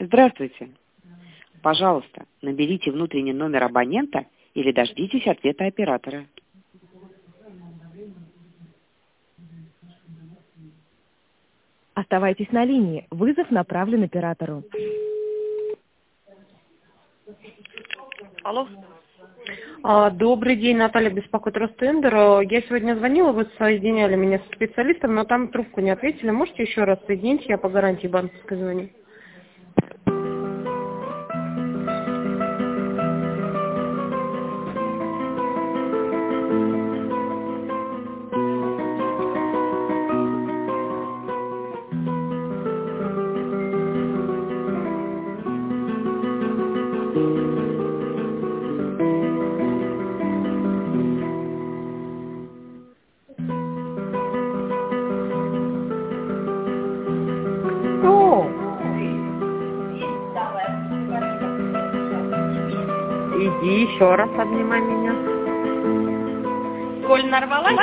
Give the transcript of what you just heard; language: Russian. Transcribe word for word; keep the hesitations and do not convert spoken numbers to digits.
Здравствуйте. Пожалуйста, наберите внутренний номер абонента или дождитесь ответа оператора. Оставайтесь на линии. Вызов направлен оператору. Алло. А, Добрый день, Наталья, беспокоит Ростендер. Я сегодня звонила, вы соединяли меня со специалистом, но там трубку не ответили. Можете еще раз соединить? Я по гарантии банковской звоню. О! Иди еще раз обнимай меня. Коль нарвалась?